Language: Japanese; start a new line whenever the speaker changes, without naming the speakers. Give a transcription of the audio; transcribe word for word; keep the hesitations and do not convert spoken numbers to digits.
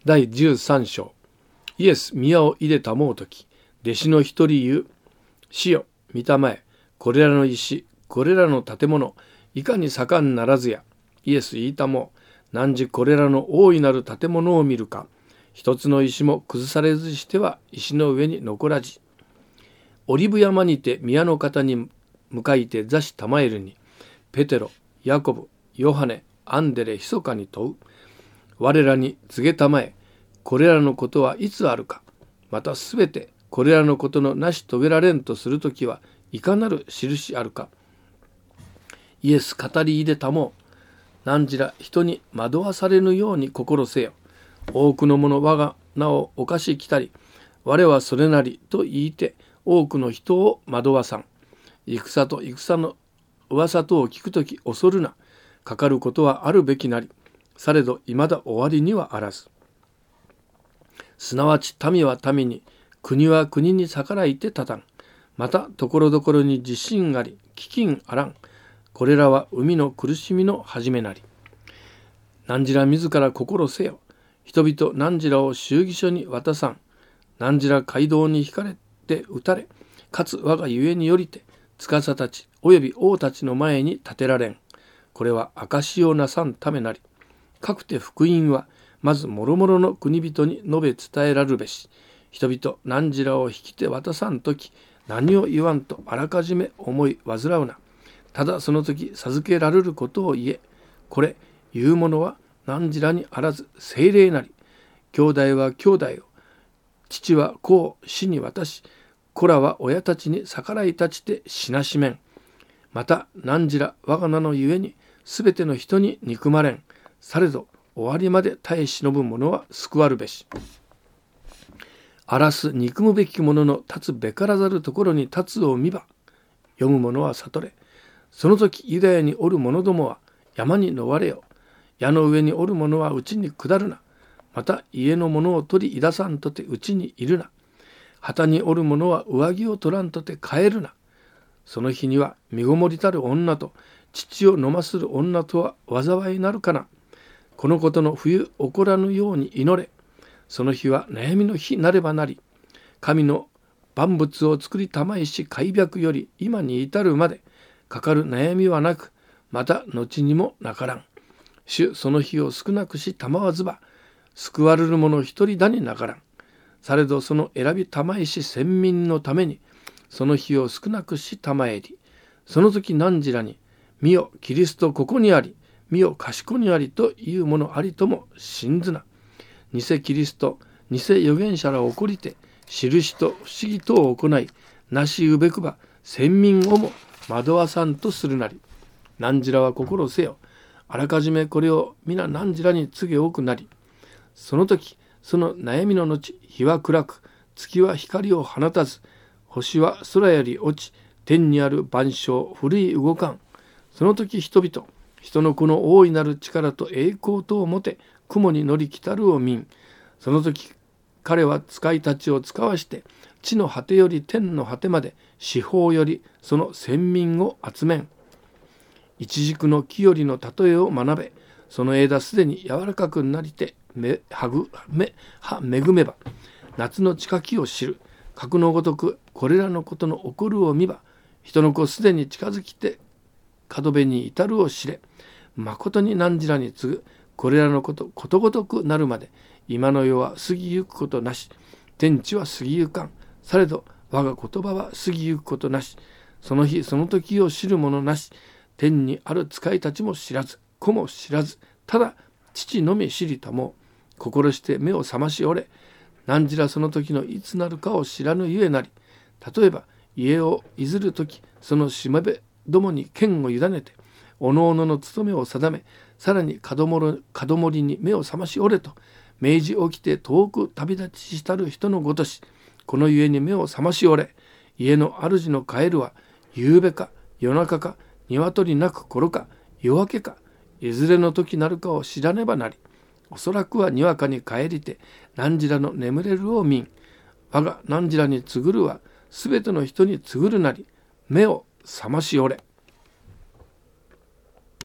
だいじゅうさん章。イエス宮を入れたもうとき、弟子の一人言う。主よ、御霊へ、これらの石、これらの建物、いかに盛んならずや。イエス言いたもう、汝これらの大いなる建物を見るか。一つの石も崩されずしては石の上に残らじ。オリブ山にて宮の方に向かいて座したまえるに、ペテロ、ヤコブ、ヨハネ、アンデレ、ひそかに問う。我らに告げたまえ、これらのことはいつあるか。またすべてこれらのことの成し遂げられんとするときはいかなる印あるか。イエス語り入れたもう。何ら人に惑わされぬように心せよ。多くの者我が名を犯しきたり、我はそれなりと言いて多くの人を惑わさん。戦と戦の噂とを聞くとき恐るな。かかることはあるべきなり。されどいまだ終わりにはあらず。すなわち民は民に、国は国に逆らいて立たん。またところどころに地震あり、飢饉あらん。これらは海の苦しみの始めなり。何ら自ら心せよ。人々何らを衆議所に渡さん。何ら街道に引かれて撃たれ、かつ我がゆえによりて、司たちおよび王たちの前に立てられん。これは証をなさんためなり。かくて福音は、まずもろもろの国人に述べ伝えらるべし。人々何らを引きて渡さんとき、何を言わんとあらかじめ思い煩うな。ただその時授けられることを言え。これ言うものは何らにあらず聖霊なり。兄弟は兄弟を、父は子を死に渡し、子らは親たちに逆らい立ちて死なしめん。また何ら我が名のゆえにすべての人に憎まれん。されど終わりまで耐え忍ぶ者は救わるべし。荒らす憎むべき者の立つべからざるところに立つを見ば、読む者は悟れ。その時ユダヤにおる者どもは山に逃れよ。矢の上におる者は内に下るな。また家の者を取りいださんとて内にいるな。旗におる者は上着を取らんとて帰るな。その日には身ごもりたる女と乳を飲まする女とは災いなるかな。このことの冬起こらぬように祈れ。その日は悩みの日なればなり。神の万物を作りたまいし開闢より今に至るまでかかる悩みはなく、また後にもなからん。主その日を少なくしたまわずば、救われる者一人だになからん。されどその選びたまいし先民のために、その日を少なくしたまえり。その時何らに、見よキリストここにあり、見よ賢にありというものありとも信ずな。偽キリスト、偽預言者らを起こりて、印と不思議とを行い、なしうべくば先民をも惑わさんとするなり。何らは心せよ。あらかじめこれを皆何らに告げ多くなり。その時、その悩みの後、日は暗く、月は光を放たず、星は空より落ち、天にある万象、古い動かん。その時人々、人の子の大いなる力と栄光とをもて、雲に乗り来たるを見ん。その時、彼は使いたちを使わして、地の果てより天の果てまで、四方よりその先民を集めん。一軸の木よりの例えを学べ。その枝すでに柔らかくなりて、め、はぐ、め、は、恵めば。夏の近きを知る。格のごとく、これらのことの起こるを見ば。人の子すでに近づきて、角辺に至るを知れ。まことに何らに次ぐ。これらのこと、ことごとくなるまで。今の世は過ぎゆくことなし。天地は過ぎゆかん。されど、我が言葉は過ぎゆくことなし。その日その時を知る者なし。天にある使いたちも知らず、子も知らず、ただ父のみ知りたもう。心して目を覚ましおれ。何らその時のいつなるかを知らぬゆえなり。例えば家をいずる時、そのしもべどもに権を委ねて、おのおのの務めを定め、さらに門守に目を覚ましおれと、明治起きて遠く旅立ちしたる人のごとし、このゆえに目を覚ましおれ。家の主の帰るは、夕べか夜中か、鶏鳴く頃か夜明けか、いずれの時なるかを知らねばなり。おそらくはにわかに帰りて、何らの眠れるを見ん。我が何らに告ぐるは、すべての人に告ぐるなり。目を覚ましおれ。